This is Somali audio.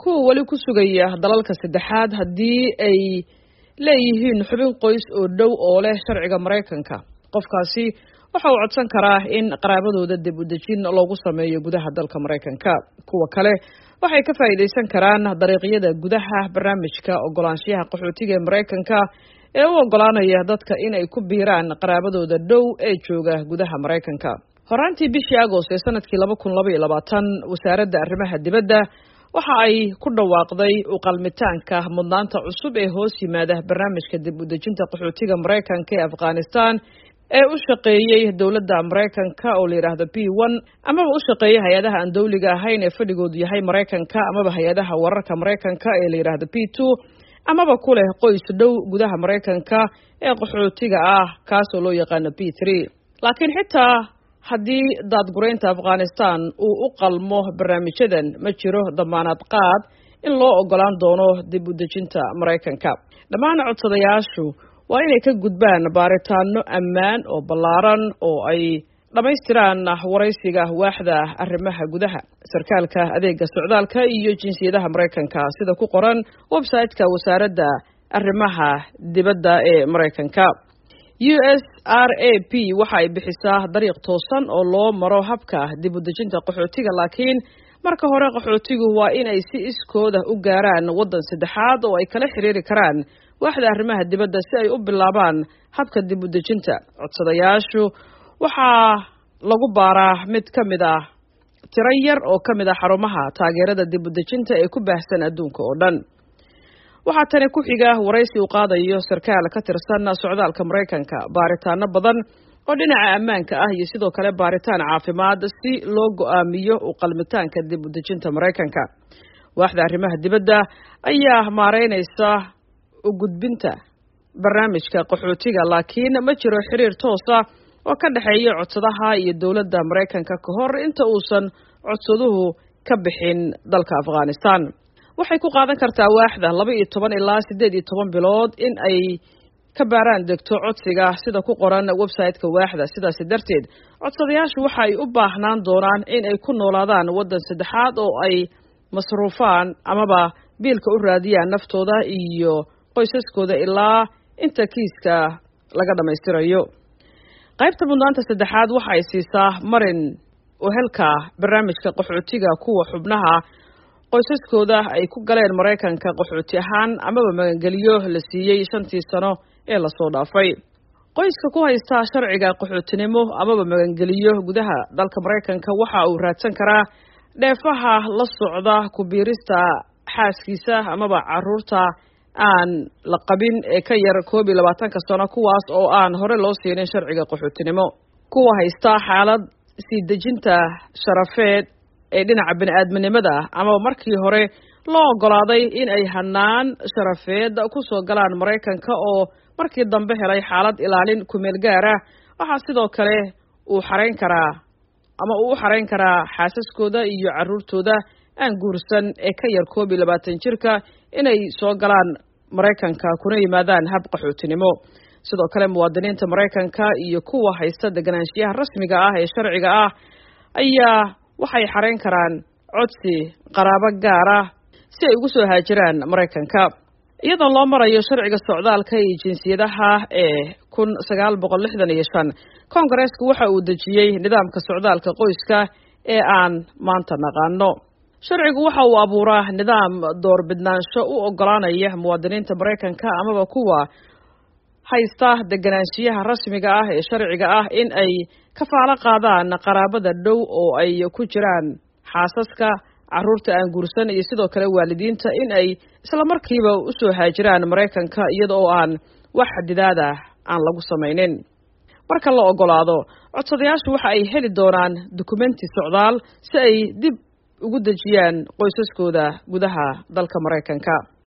kuwa wali ku sugaya dalalka saddexaad haddii ay leeyihiin xubin qoys oo dhow oo leh sharciga Mareykanka. Qofkaasi waxa uu codsan karaa in qaraabadooda dib u dejin loogu sameeyo gudaha dalka Mareykanka. Kuwa kale waxay ka faa'iideysan karaan dariiqyada gudaha barnaamijka ogolaanshaha qaxootiga Mareykanka ee u ogolaanaya dadka in ay ku biiraan qaraabadooda dhow ee jooga gudaha Mareykanka. Horaantii bishii Agost ee sanadkii 2022 wasaaradda arrimaha dibadda waxa ay ku dhawaaqday u qalmitaanka mudnaanta cusub ee hoos yimaada barnaamijka dib u dejinta qaxootiga Mareykanka ee Afghanistan ee u shaqeeyay dawladda Mareykanka oo la yiraahdo P1 ama u shaqeeyay hay'adaha aan dawliga ahayn ee fadhigoodu yahay Mareykanka ama hay'adaha wararka Mareykanka ee la yiraahdo P2 ama ku leh qoys dhow gudaha Mareykanka ee qaxootiga ah kaas oo loo yaqaan P3. Laakiin xitaa haddii daadgureynta Afghanistan uu u qalmo barnaamijyadan ma jiro damaanad qaad in loo ogolaan doono dib u dejinta Mareykanka. Dhammaan codsadayaashu waa inay ka gudbaan baaritaano ammaan oo ballaaran oo ay dhamaystiraan waraysiga waaxda arrimaha gudaha sarkaalka adeega socdaalka iyo jinsiyadaha Mareykanka sida ku qoran website-ka wasaaradda arrimaha dibadda ee Mareykanka. USRAP waxa ay bixisaa dariiq toosan oo loo maro habka dib u dejinta qaxootiga, laakiin marka hore qaxootigu waa in ay si iskooda u gaaraan waddan saddexaad oo ay kala xiriiri karaan waaxda arrimaha dibadda si ay u bilaabaan habka dib u dejinta. Codsadayaashu waxaa lagu baaraa mid ka mid ah tiro yar oo ka mid ah xarumaha taageerada dib u dejinta ee ku baahsan adduunka oo dhan. waxaa tani ku xiga waraysi uu qaadayo sarkaal ka tirsan socdaalka Mareykanka, baaritaano badan oo dhinaca ammaanka ah iyo sidoo kale baaritaan caafimaad si loo go'aamiyo u qalmitaanka dib u dejinta Mareykanka. waaxda arrimaha dibadda ayaa maareynaysa u gudbinta barnaamijka qaxootiga, laakiin ma jiro xiriir toos ah oo ka dhaxeeya codsadaha iyo dawladda Mareykanka ka hor inta uusan codsaduhu ka bixin dalka Afghanistan. waxay ku qaadan kartaa waaxda 12 ilaa 18 bilood in ay ka baaraan degto codsiga sida ku qoran website-ka waaxda. sidaas darteed codsadayaashu waxa ay u baahnaan doonaan in ay ku noolaadaan waddan saddexaad oo ay masruufaan amaba biilka u raadiyaan naftooda iyo qoysaskooda ilaa inta kiiska laga dhamaystirayo. qaybta mudnaanta saddexaad waxa ay siisaa marin oo helka barnaamijka qaxootiga kuwa xubnaha qoysaskooda ay ku galeen Mareykanka qaxooti ahaan amaba magangeliyo la siiyey 5 sano ee la soo dhaafay. qoyska ku haysta sharciga qaxootinimo amaba magangeliyo gudaha dalka Mareykanka waxa uu raadsan karaa dheefaha la socda ku biirista xaaskiisa amaba caruurta aan la qabin ee ka yar 22 sano kuwaas oo aan hore loo siinin sharciga qaxootinimo. kuwa haysta xaalad sii dejinta sharafeed ee dhinaca bini'aadminimada ama markii hore loo ogolaaday in ay hanaan sharafeed ku soo galaan Mareykanka oo markii dambe helay xaalad ilaalin ku meel gaar ah, waxa sidoo kale uu xareyn karaa xaasaskooda iyo caruurtooda aan guursan ee ka yar 22 jirka inay soo galaan Mareykanka kuna yimaadaan hab qaxootinimo. sidoo kale muwaadiniinta Mareykanka iyo kuwa haysta deganaanshiyaha rasmiga ah ee sharciga ah ayaa waxay xareyn karaan codsi qaraabo gaar ah si ay ugu soo haajiraan Mareykanka iyadoo loo marayo sharciga socdaalka iyo jinsiyadaha ee 1965. Koongareesku waxa uu dejiyay nidaamka socdaalka qoyska ee aan maanta naqaano. sharcigu waxa uu abuuraa nidaam doorbidnaansho u ogolaanaya muwaadiniinta Mareykanka amaba kuwa haysta deganaanshiyaha rasmiga ah ee sharciga ah in ay kafaalo qaadaan qaraabada dhow oo ay ku jiraan xaasaska, caruurta aan guursan iyo sidoo kale waalidiinta in ay isla markiiba u soo haajiraan Mareykanka iyadoo aan wax xadidaad ah aan lagu samaynin. marka la ogolaado, codsadayaashu waxa ay heli doonaan dukumenti socdaal si ay dib ugu dejiyaan qoysaskooda gudaha dalka Mareykanka.